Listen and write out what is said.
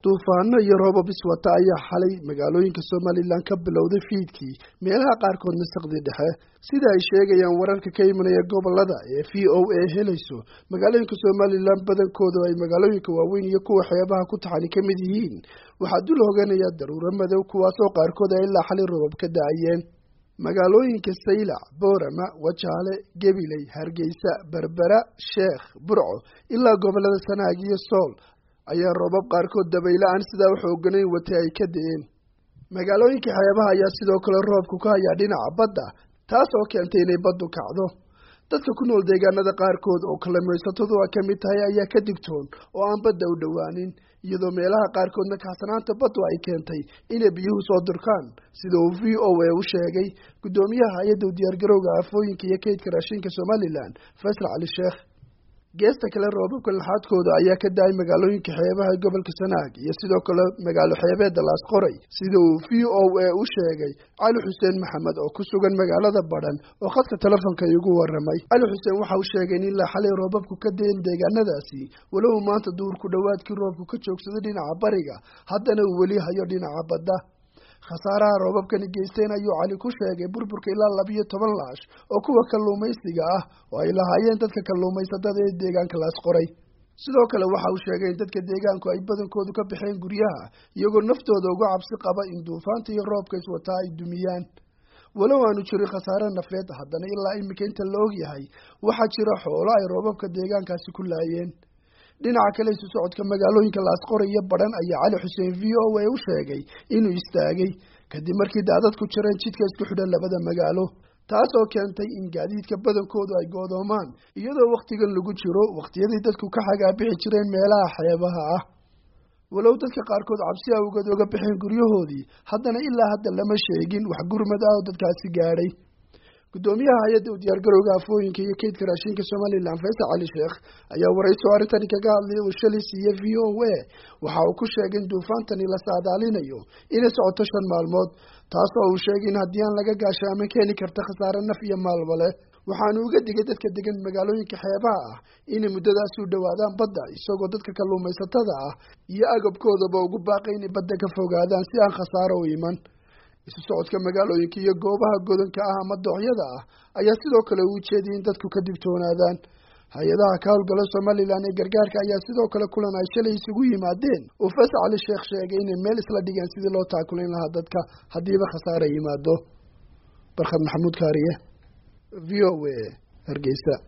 duufaano iyo roobab iswata ayaa xalay magaalooyinka Somaliland ka bilowday fiidkii meelaha qaarkood nasaqdi dhexe sida ay sheegayaan wararka ka imanaya gobolada ee VOA helayso magaalooyinka Somaliland badankoodu ay magaalooyinka waaweyn iyo kuwa xeebaha ku taxani ka mid yihiin waxaa dul hoganaya daruuro madow kuwaas oo qaarkood ay ilaa xalay roobab ka da'ayeen magaalooyinka Saylac, Boorama, Wajaale, Gabiley, Hargeysa, Berbera, Sheekh, Burco ilaa gobolada Sanaag iyo Sool ayaa roobab qaarkood dabaylo aan sidaa u xooganayn watay ay ka da'een magaalooyinka xeebaha ayaa sidoo kale roobku ka haya dhinaca badda taas oo keentay inay baddu kacdo dadka ku nool deegaanada qaarkood oo kalluumaysatadu ay ka mid tahay ayaa ka digtoon oo aan badda u dhowaanin iyadoo meelaha qaarkoodna kacsanaanta baddu ay keentay inay biyuhu soo durkaan sida uu VOA u sheegay gudoomiyaha hay'adda diyaargarowga aafooyinka iyo kaydka raashinka Somaliland Faysal Ali Sheekh geesta kale roobabka laxaadkooda ayaa ka da'ay magaalooyinka xeebaha gobolka Sanaag iyo sidoo kale magaalo xeebeedda Laas Qoray sida uu VOA u sheegay Cali Xuseen Maxamed oo ku sugan magaalada Badhan oo khadka telefoonka igu waramay Cali Xuseen waxa uu sheegay in la xalay roobabku ka da'een deegaanadaasi walow maanta duur ku dhawaadkii roobku ka joogsaday dhinaca bariga haddana uu weli hayo dhinaca badda khasaaraha roobabkani geysteen ayuu Cali ku sheegay burburka ilaa 12 laash oo kuwa kalluumaysiga ah oo ay lahaayeen dadka kalluumaysatada ee deegaanka Laas Qoray sidoo kale waxa uu sheegay in dadka deegaanku ay badankoodu ka baxeen guryaha iyagoo naftooda uga cabsi qaba in duufaanta iyo roobka iswata ay dumiyaan walow aanu jirin khasaare nafeed haddana ilaa imika inta la og yahay waxaa jira xoolo ay roobabka deegaankaasi ku laayeen dhinaca kale isu socodka magaalooyinka Laas Qoray iyo Badhan ayaa Cali Xuseen VOA u sheegay inuu istaagay kadib markii daadad ku jireen jidka isku xidhan labada magaalo taas oo keentay in gaadiidka badankoodu ay go'doomaan iyadoo waqtigan lagu jiro waqtiyadii dadku ka xagaabixi jireen meelaha xeebaha ah walow dadka qaarkood cabsi awgeed uga baxeen guryahoodii haddana ilaa hadda lama sheegin wax gurmad ah oo dadkaasi gaadhay gudoomiyaha hay'adda diyaargarowga aafooyinka iyo kaydka raashinka Somaliland Faysal Ali Sheekh ayaa waraysi arintani kaga hadlay oo shalay siiyay VOA waxa uu ku sheegay in duufaantani la saadaalinayo inay socoto 5 maalmood taas oo uu sheegay in haddii aan laga gaashaamin keeni karta khasaare naf iyo maalba leh waxaanu uga digay dadka degan magaalooyinka xeebaha ah inay muddadaas u dhawaadaan badda isagoo dadka kalluumaysatada ah iyo agabkoodaba ugu baaqay inay badda ka fogaadaan si aan khasaaro u iman isu socodka magaalooyinka iyo goobaha godanka ah ama dooxyada ah ayaa sidoo kale u jeediyay in dadku ka digtoonaadaan hay-adaha ka howlgala Somaliland ee gargaarka ayaa sidoo kale kulan ay shalay isugu yimaadeen oo Faysal Ali Sheekh sheegay inay meel isla dhigeen sidii loo taakuleyn lahaa dadka haddiiba khasaare yimaado Barkhad Maxamuud Kaariye VOA Hargeysa